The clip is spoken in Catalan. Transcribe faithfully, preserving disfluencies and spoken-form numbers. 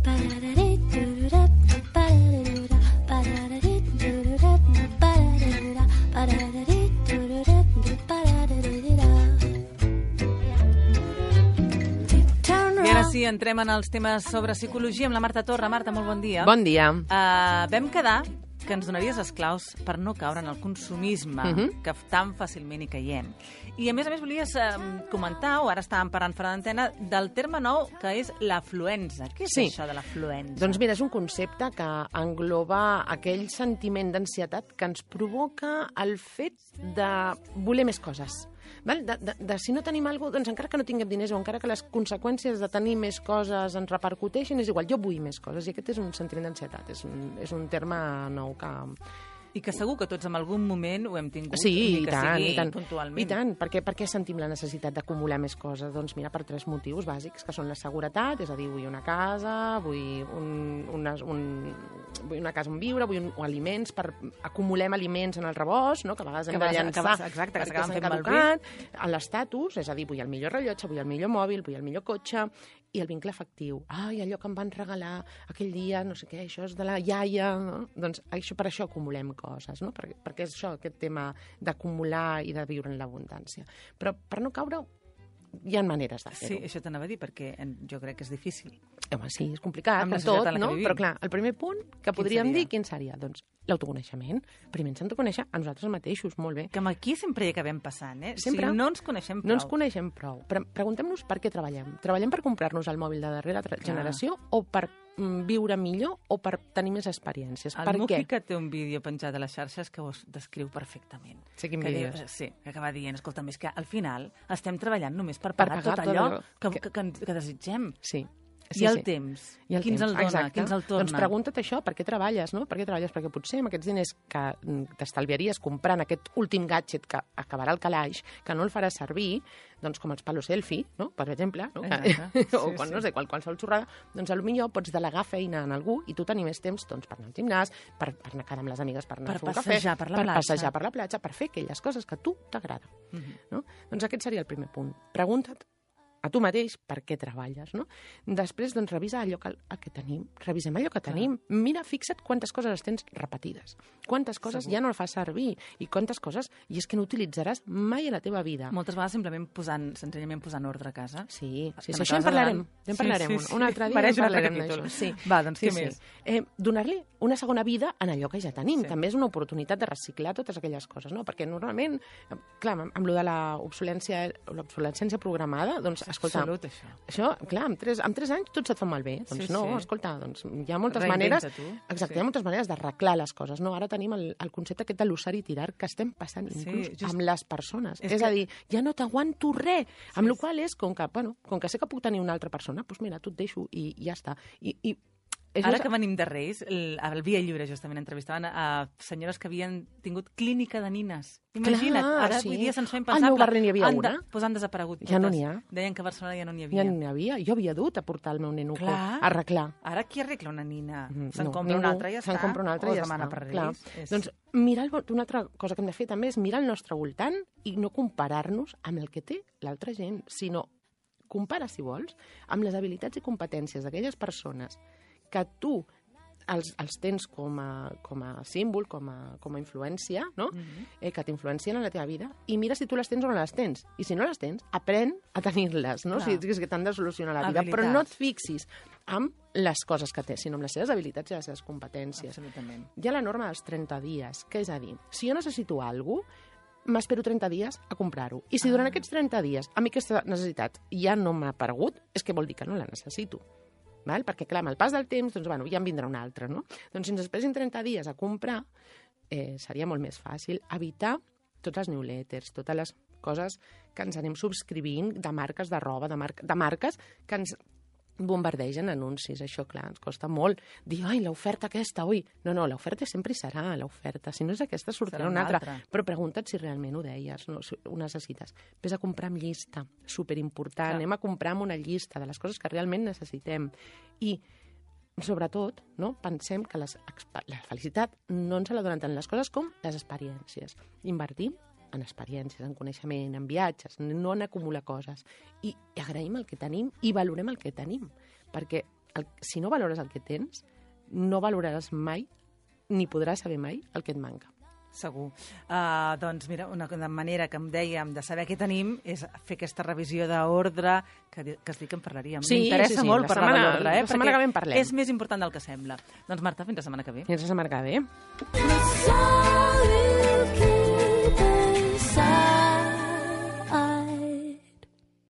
Sí, entrem en els temes sobre psicologia amb la Marta Torra. Marta, molt bon dia. Bon dia. Uh, vam quedar que ens donaries les claus per no caure en el consumisme, uh-huh. que tan fàcilment hi caiem. I, a més a més, volies uh, comentar, o ara estàvem parlant fora d'antena, del terme nou que és l'afluenza. Què és sí. això de l'afluenza? Doncs mira, és un concepte que engloba aquell sentiment d'ansietat que ens provoca el fet de voler més coses. Val? De, de, de si no tenim alguna cosa, doncs encara que no tinguem diners o encara que les conseqüències de tenir més coses ens repercuteixin, és igual, jo vull més coses. I aquest és un sentiment d'ansietat, és, un, és un terme nou que... I que segur que tots en algun moment ho hem tingut, sí, ni que i tant, sigui i tant, puntualment. I tant, per què, per què sentim la necessitat d'acumular més coses? Doncs mira, per tres motius bàsics, que són la seguretat, és a dir, vull una casa, vull, un, una, un, vull una casa on viure, vull un, o aliments, per acumulem aliments en el rebost, no? Que a vegades hem de llançar exacte, que perquè s'han caducat, l'estatus, és a dir, vull el millor rellotge, vull el millor mòbil, vull el millor cotxe, i el vincle afectiu. Ai, allò que em van regalar aquell dia, no sé què, això és de la iaia, no? Doncs això, per això acumulem coses, no? Perquè, perquè és això, aquest tema d'acumular i de viure en l'abundància. Però per no caure, hi ha maneres de fer-ho. Sí, això t'anava a dir, perquè jo crec que és difícil. Home, sí, és complicat, amb com tot, no? Però clar, el primer punt que quin podríem seria? dir, quin seria? Doncs l'autoconeixement. Primer ens hem de conèixer a nosaltres mateixos, molt bé. Que aquí sempre hi acabem passant, eh? Sempre. O sigui, no ens coneixem prou. No ens coneixem prou. Pre Preguntem-nos per què treballem. Treballem per comprar-nos el mòbil de darrera generació o per mm, viure millor o per tenir més experiències? El per Muki, què? que té un vídeo penjat a les xarxes que ho descriu perfectament. Sí, quin que vídeo diu, és? Sí, que acaba dient, escolta, més que al final estem treballant només per Per pagar, pagar tot tot allò allò que, que- que, que, que desitgem. Sí. I Sí, el sí. temps? I el Qui ens temps, el dona? exacte. Qui ens el torna? Doncs pregunta't això, per què treballes, no? Per què treballes? Perquè potser amb aquests diners que mm, t'estalviaries comprant aquest últim gadget que acabarà al calaix, que no el faràs servir, doncs com els palos selfie, no? Per exemple, no? Exacte. o Sí, quan, sí. no sé, qual, qualsevol xorrada, doncs potser pots delegar feina en algú i tu tenir més temps doncs, per anar al gimnàs, per, per anar a quedar amb les amigues, per anar Per a fer un passejar cafè, per la platja. passejar per la platja, per fer aquelles coses que a tu t'agrada. Mhm. No? Doncs aquest seria el primer punt. Pregunta't a tu mateix per què treballes, no? Després, doncs, revisa allò que, el que tenim. Revisem allò que tenim. Mira, fixa't quantes coses tens repetides. Quantes coses Segur. ja no el fas servir i quantes coses i és que no utilitzaràs mai a la teva vida. Moltes vegades simplement posant, senzillament posant ordre a casa. Sí, sí, Que sí, me això en acabes parlarem. de- En Sí, parlarem sí, un, sí. un altre dia. Mereix en un altre parlarem capítol. d'això. Sí. Va, doncs, sí, què sí. més? Eh, Donar-li una segona vida en allò que ja tenim. Sí. També és una oportunitat de reciclar totes aquelles coses, no? Perquè normalment, eh, clar, amb, amb lo de l'obsolescència programada, doncs, escolta, Absolut, això. això, clar, amb tres, amb tres anys tot se't fa malbé. Doncs Sí, no, sí. escolta, doncs hi ha moltes Reinventa maneres... tu. Exacte, Sí. hi ha moltes maneres d'arreglar les coses, no? Ara tenim el, el concepte aquest de l'usar i tirar que estem passant Sí, inclús just- amb les persones. És És, que- a dir, ja no t'aguanto res. Amb la qual és, com que, bueno, com que sé que puc tenir una altra persona, doncs mira, tu et deixo i, i ja està. I, i és Ara més- que venim de Reis, el, el Via Lliure justament entrevistaven a senyores que havien tingut clínica de nines. Imagina't, Clar, ara sí. avui dia se'ns fa Al impensable. meu barri n'hi havia Han de- una. Doncs han desaparegut Ja no totes. n'hi ha. Deien que a Barcelona ja no n'hi Ja havia. n'hi havia. Jo havia dut a portar el meu nenuco Clar. a arreglar. Ara qui arregla una nina? Mm, Se'n no, compra una ningú. altra i ja Se'n està? compra una altra o i ja es demana està. per Clar. Reis? És... Doncs mirar el, una altra cosa que hem de fer també és mirar el nostre voltant i no comparar-nos amb el que té l'altra gent, sinó compara, si vols, amb les habilitats i competències d'aquelles persones que tu els, els tens com a, com a símbol, com a, com a influència, no? Mhm. eh, que t'influencien en la teva vida, i mira si tu les tens o no les tens. I si no les tens, aprèn a tenir-les, no? Clar. Si és que t'han de solucionar la vida. Habilitats. Però no et fixis amb les coses que tens, sinó amb les seves habilitats i les seves competències. Absolutament. Hi ha la norma dels trenta dies, que és a dir, si jo necessito alguna cosa, m'espero trenta dies a comprar-ho. I si durant Ah. aquests trenta dies a mi aquesta necessitat ja no m'ha aparegut, és que vol dir que no la necessito. Val? Perquè, clar, amb el pas del temps, doncs, bueno, ja en vindrà un altre, no? Doncs si ens esperessin trenta dies a comprar, eh, seria molt més fàcil evitar tots els newsletters, totes les coses que ens anem subscrivint de marques de roba, de, mar de marques que ens bombardegen anuncis. Això, clar, ens costa molt dir, ai, l'oferta aquesta, ui. No, no, l'oferta sempre hi serà, l'oferta. Si no és aquesta, sortirà Serà una una altra. altra. Però pregunta't si realment ho deies, no? Si ho necessites. Ves a comprar amb llista, superimportant. Clar. Anem a comprar amb una llista de les coses que realment necessitem. I, sobretot, no? Pensem que les, la felicitat no ens la donen tant les coses com les experiències. Invertim en experiències, en coneixement, en viatges, no en acumular coses. I agraïm el que tenim i valorem el que tenim, perquè el, si no valores el que tens, no valoraràs mai, ni podràs saber mai el que et manca. Segur. Uh, doncs mira, una, una manera que em dèiem de saber què tenim és fer aquesta revisió d'ordre, que, que es diu que en parlaríem. Sí, M'interessa sí, sí. molt La parlar setmana, de l'ordre, eh? La setmana que ve en parlem. És més important del que sembla. Doncs Marta, fins la setmana que ve. Fins la setmana que ve.